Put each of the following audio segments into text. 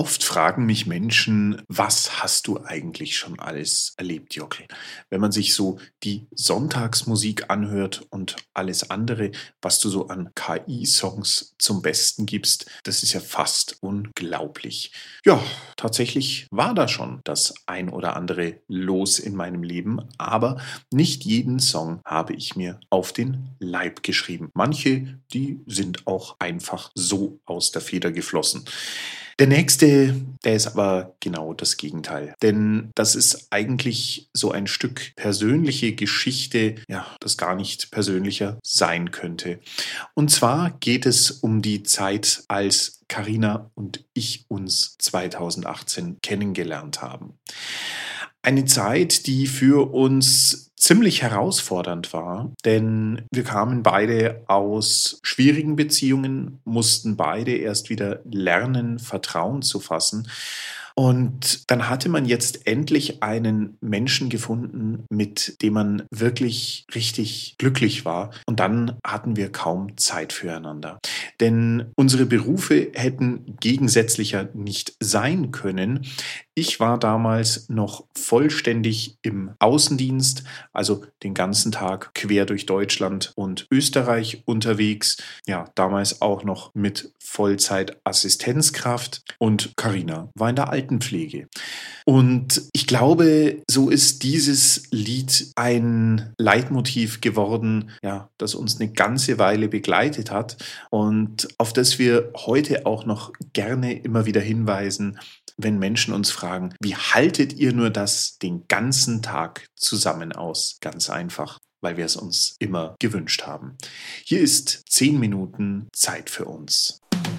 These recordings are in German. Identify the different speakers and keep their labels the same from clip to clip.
Speaker 1: Oft fragen mich Menschen, was hast du eigentlich schon alles erlebt, Jockel? Wenn man sich so die Sonntagsmusik anhört und alles andere, was du so an KI-Songs zum Besten gibst, das ist ja fast unglaublich. Ja, tatsächlich war da schon das ein oder andere los in meinem Leben, aber nicht jeden Song habe ich mir auf den Leib geschrieben. Manche, die sind auch einfach so aus der Feder geflossen. Der nächste, der ist aber genau das Gegenteil. Denn das ist eigentlich so ein Stück persönliche Geschichte, ja, das gar nicht persönlicher sein könnte. Und zwar geht es um die Zeit, als Carina und ich uns 2018 kennengelernt haben. Eine Zeit, die für uns ziemlich herausfordernd war, denn wir kamen beide aus schwierigen Beziehungen, mussten beide erst wieder lernen, Vertrauen zu fassen. Und dann hatte man jetzt endlich einen Menschen gefunden, mit dem man wirklich richtig glücklich war. Und dann hatten wir kaum Zeit füreinander. Denn unsere Berufe hätten gegensätzlicher nicht sein können. Ich war damals noch vollständig im Außendienst, also den ganzen Tag quer durch Deutschland und Österreich unterwegs. Ja, damals auch noch mit Vollzeit-Assistenzkraft. Und Carina war in der Altenpflege. Und ich glaube, so ist dieses Lied ein Leitmotiv geworden, ja, das uns eine ganze Weile begleitet hat und auf das wir heute auch noch gerne immer wieder hinweisen, wenn Menschen uns fragen, wie haltet ihr nur das den ganzen Tag zusammen aus? Ganz einfach, weil wir es uns immer gewünscht haben. Hier ist 10 Minuten Zeit für uns.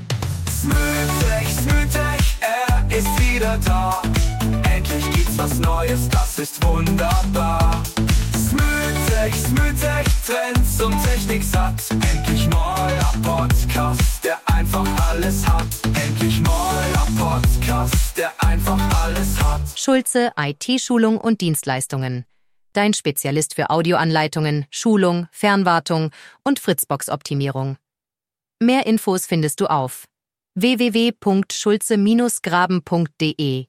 Speaker 2: Smoothie, er ist wieder da. Endlich gibt's was Neues, das ist wunderbar. Smoothie, Trends und Technik satt. Endlich neuer Podcast, der einfach alles hat. Endlich neuer Podcast, der einfach alles hat.
Speaker 3: Schulze IT-Schulung und Dienstleistungen. Dein Spezialist für Audioanleitungen, Schulung, Fernwartung und Fritzbox-Optimierung. Mehr Infos findest du auf www.schulze-graben.de.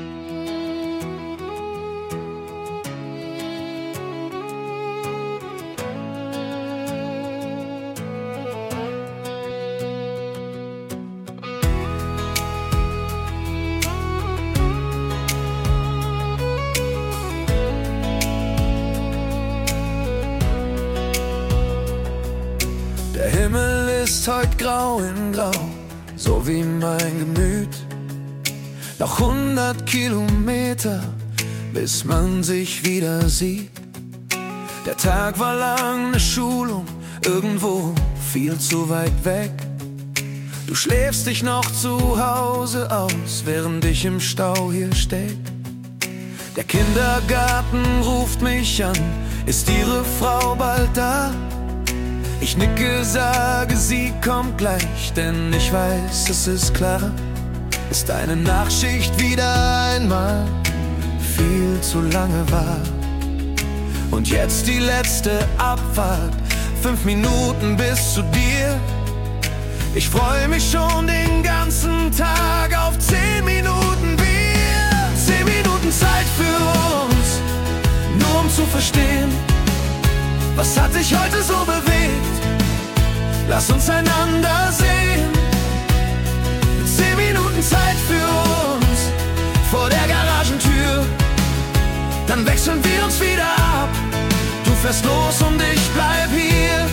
Speaker 2: Der Himmel ist heut grau in grau, so wie mein Gemüt. Noch 100 Kilometer, bis man sich wieder sieht. Der Tag war lang, eine Schulung, irgendwo viel zu weit weg. Du schläfst dich noch zu Hause aus, während ich im Stau hier steck. Der Kindergarten ruft mich an, ist Ihre Frau bald da? Ich nicke, sage, sie kommt gleich, denn ich weiß, es ist klar. Ist eine Nachtschicht wieder einmal viel zu lange war. Und jetzt die letzte Abfahrt, 5 Minuten bis zu dir. Ich freu mich schon den ganzen Tag auf 10 Minuten Bier. 10 Minuten Zeit für uns, nur um zu verstehen, was hat dich heute so bewegt? Lass uns einander sehen. 10 Minuten Zeit für uns vor der Garagentür. Dann wechseln wir uns wieder ab. Du fährst los und ich bleib hier.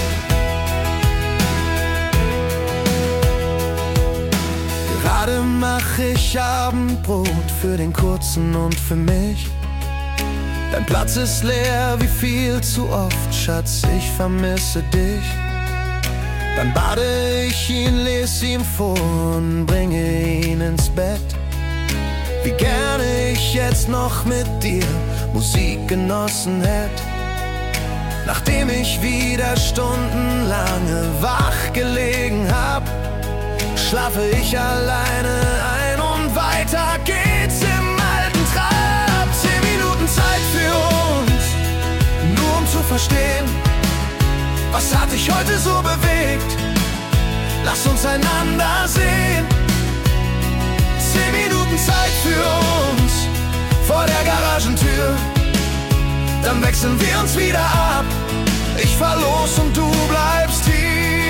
Speaker 2: Gerade mach ich Abendbrot für den Kurzen und für mich. Dein Platz ist leer wie viel zu oft, Schatz, ich vermisse dich. Dann bade ich ihn, lese ihm vor und bringe ihn ins Bett. Wie gerne ich jetzt noch mit dir Musik genossen hätt. Nachdem ich wieder stundenlange wach gelegen hab, schlafe ich alleine ein und weiter geht's im alten Trab. 10 Minuten Zeit für uns, nur um zu verstehen, was hat dich heute so bewegt? Lass uns einander sehen. 10 dann wechseln wir uns wieder ab. Ich fahr los und du bleibst hier.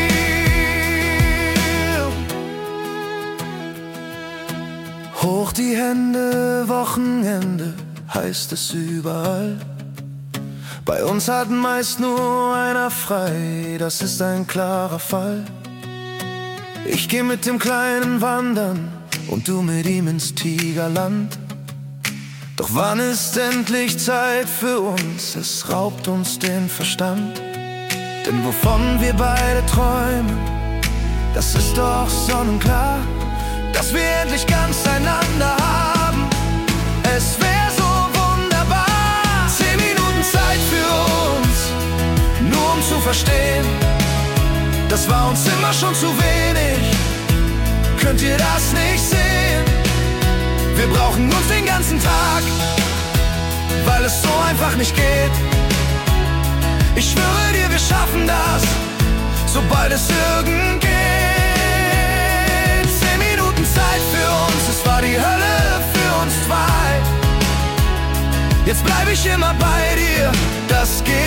Speaker 2: Hoch die Hände, Wochenende, heißt es überall. Bei uns hat meist nur einer frei, das ist ein klarer Fall. Ich geh mit dem Kleinen wandern und du mit ihm ins Tigerland. Doch wann ist endlich Zeit für uns? Es raubt uns den Verstand. Denn wovon wir beide träumen, das ist doch sonnenklar, dass wir endlich ganz einander haben. Es wär so wunderbar. 10 Minuten Zeit für uns, nur um zu verstehen, das war uns immer schon zu wenig. Könnt ihr das nicht sehen? Wir brauchen uns den ganzen Tag, weil es so einfach nicht geht. Ich schwöre dir, wir schaffen das, sobald es irgend geht. 10 Minuten Zeit für uns, es war die Hölle für uns zwei. Jetzt bleib ich immer bei dir, das geht.